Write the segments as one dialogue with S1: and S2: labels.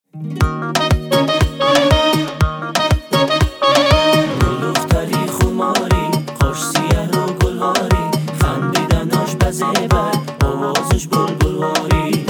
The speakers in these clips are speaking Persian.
S1: دختری خماری خوش سیه و گلواری، خندیدناش بزیبر آوازش بلبلواری.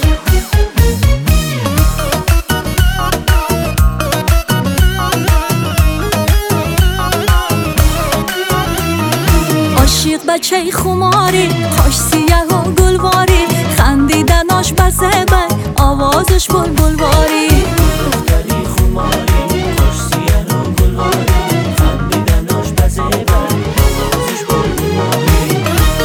S2: عاشق بچه خماری خوش سیه و گلواری، خندیدناش بزیبر آوازش بلبلواری.
S1: دختری خماری خوش سیه و گلواری، خندیدناش بزیبر آوازش بلبلواری.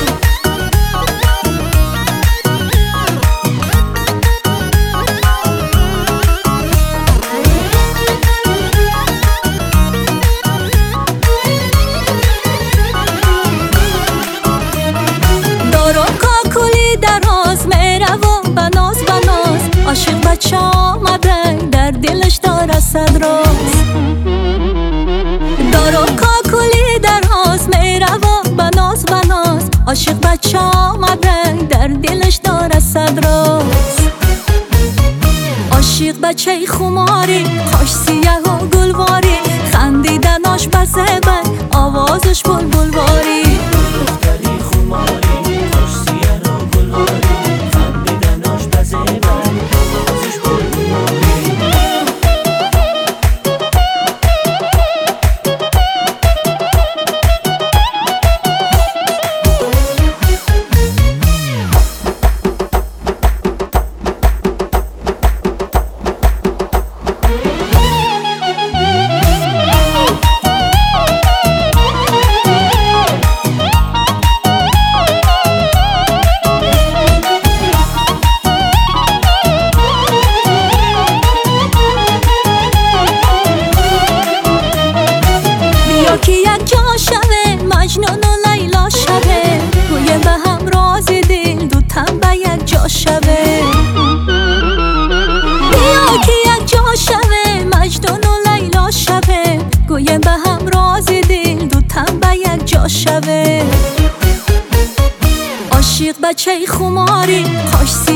S2: عاشق بچه آمده در دلش داره صد راز، دار و کاکلی در آز میره و بناز بناز. عاشق بچه آمده در دلش داره صد راز. عاشق بچه خماری خوش سیه و گلواری، خندیدناش بزیبر آوازش بلبلواری.
S1: دختری خماری خوش سیه و گلواری، خندیدناش بزیبر آوازش بلبلواری.
S2: که یک جا شوه مجنون و لیلا شوه، گویه به هم راز دل دو تن به یک جا شوه. بیا که یک جا شوه مجنون و لیلا شوه، گویه به هم راز دل دو تن به یک جا شوه. عاشق بچه خماری خوش